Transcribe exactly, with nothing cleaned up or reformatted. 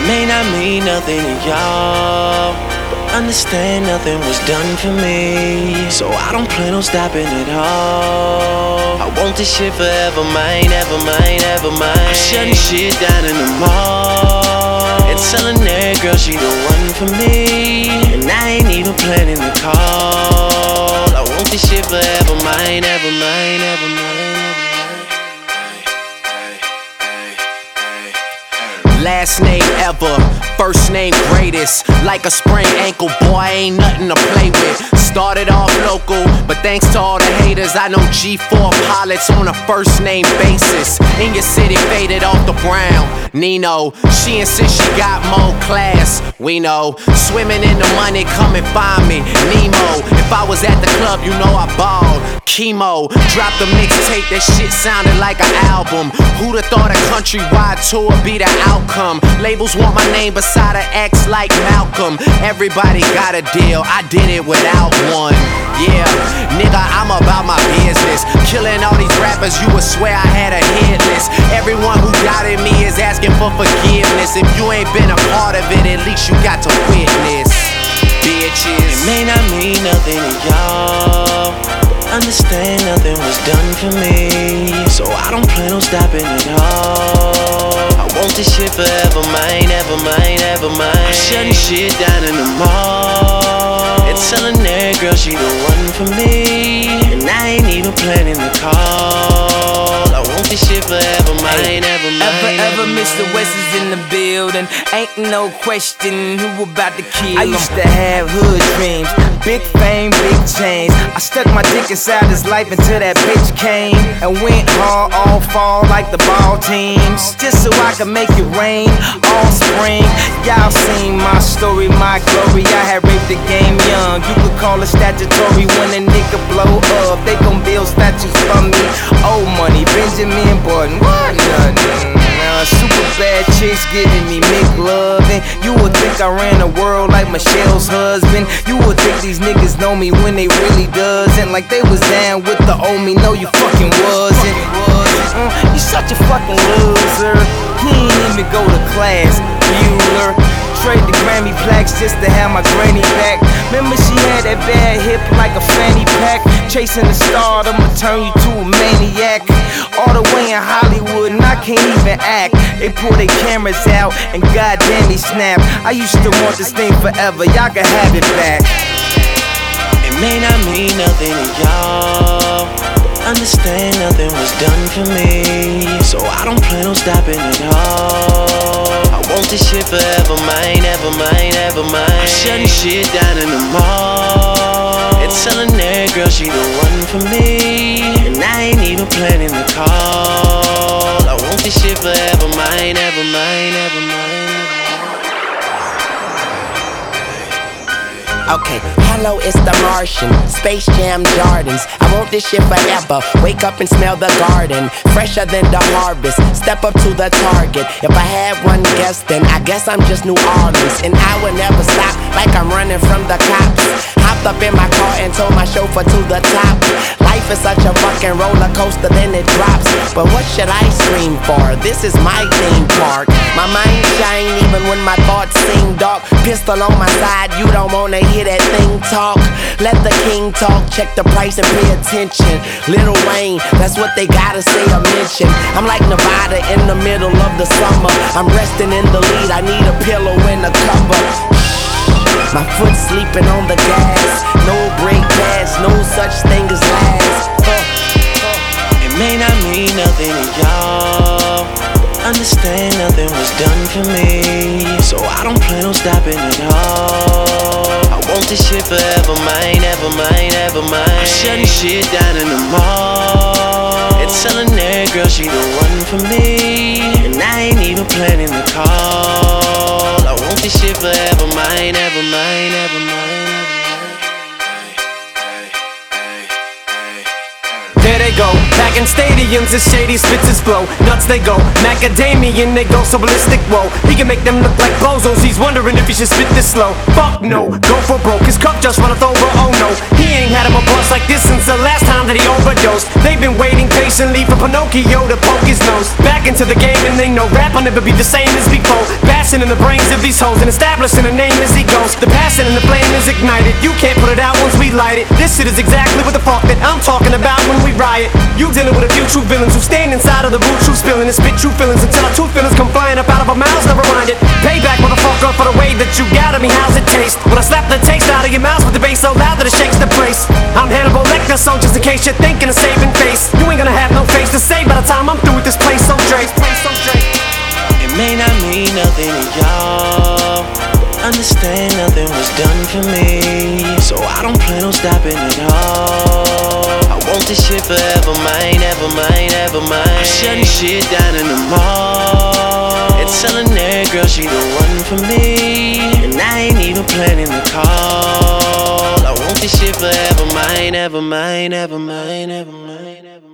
may not mean nothing to y'all, but understand nothing was done for me. So I don't plan on stopping at all. I want this shit forever, mine, ever mine, ever mine. I'm shutting shit down in the mall and telling that girl she the one for me, and I ain't even planning to call. I want this shit forever, mine, ever mine, ever mine. Last name ever, first name greatest. Like a sprained ankle, boy, ain't nothing to play with. Started off local, but thanks to all the haters, I know G four pilots on a first name basis. In your city, faded off the brown. Nino, she insists she got more class. We know, swimming in the money, come and find me. Nemo, if I was at the club, you know I balled. Chemo, dropped a mixtape, that shit sounded like an album. Who'da thought a countrywide tour be the outcome? Labels want my name beside an X like Malcolm. Everybody got a deal, I did it without one. Yeah, nigga, I'm about my business. Killing all these rappers, you would swear I had a hit list. Everyone who doubted me is asking for forgiveness. If you ain't been a part of it, at least you got to witness. Bitches, it may not mean nothing to y'all, understand nothing was done for me. So I don't plan on stopping at all. I want this shit forever, mine, ever mine, ever mine. I'm shutting shit down in the mall and telling that girl she the one for me, and I ain't even planning to call. I want this shit forever, mine, ever mine. Ever, ever, Mister West is in the building. Ain't no question who about to kill him. I used to have hood dreams, big fame, big chains. I stuck my dick inside his life until that bitch came and went hard all fall like the ball teams, just so I could make it rain all spring. Y'all seen my story, my glory. I had raped the game young. You could call it statutory when a nigga blow up. They gon' build statues for me. Old money, Benjamin Button, what nothing. Uh, super bad chicks giving me McLovin'. You would think I ran the world like Michelle's husband. You would think these niggas know me when they really doesn't. Like they was down with the old me, no you fucking wasn't. Uh, you such a fucking loser. He ain't even go to class, Bueller. Trade the Grammy plaques just to have my granny back. Remember she had that bad hip like a fanny pack. Chasing the star, I'ma turn you to a maniac. All the way in Hollywood and I can't even act. They pull their cameras out and goddamn they snap. I used to want this thing forever, y'all can have it back. It may not mean nothing to y'all, understand nothing was done for me. So I don't plan on stopping at all. I want this shit forever, mine, ever mine, ever mine. I'm shutting shit down in the mall and telling that girl she the one for me, and I ain't even planning to call. I want this shit forever, mine, ever mine, ever mine. okay, hello, it's the Martian, Space Jam Jordans. I want this shit forever, wake up and smell the garden, fresher than the harvest, step up to the target. If I had one guess, then I guess I'm just New Orleans, and I would never stop like I'm running from the cops. Hopped up in my car and told my chauffeur to the top. Life is such a fucking roller coaster, then it drops. But what should I scream for? This is my theme park. My mind shine even when my thoughts seem dark. Pistol on my side, you don't wanna hear that thing talk. Let the king talk, check the price and pay attention. Lil Wayne, that's what they gotta say or mention. I'm like Nevada in the middle of the summer. I'm resting in the lead, I need a pillow and a cover. My foot sleeping on the gas, no brake pads, no such thing as last. uh, uh. It may not mean nothing to y'all, understand nothing was done for me. So I don't plan on stopping at all. I want this shit forever, mine, ever mine, ever mine. I'm shutting shit down in the mall and telling that girl she the one for me, and I ain't even planning to call. I want this shit forever, mine, ever mine, ever mine. There they go, back in stadiums as shady spits his flow. Nuts they go, macadamian they go so ballistic, whoa. He can make them look like bozos, he's wondering if he should spit this slow. Fuck no, go for broke, his cup just runneth over, oh no. He ain't had him a bust like this since the last time that he overdosed. They've been waiting patiently for Pinocchio to poke his nose back into the game, and they know rap will never be the same as before. Bass blasting in the brains of these hoes and establishing a name as he goes. The passion and the flame is ignited. You can't put it out once we light it. This shit is exactly what the fuck that I'm talking about when we riot. You dealing with a few true villains who stand inside of the root, true spilling and spit true feelings until our two feelings come flying up out of our mouths. Never mind it. Payback, motherfucker, for the way that you got at me. How's it taste? When I slap the taste out of your mouth with the bass so loud that it shakes the place. I'm Hannibal Lecter, so just in case you're thinking of saving face, you ain't gonna have no face to say by the time I'm through with this place. So Drake, so Drake. It may not mean nothing to y'all, but understand nothing was done for me, so I don't plan on stopping at all. I want this shit forever, mine, ever mine, ever mine. I'm shutting shit down in the mall and telling that girl she the one for me, and I ain't even planning the call. I want this shit forever, mine, ever mine, ever mine, ever mine, ever mine.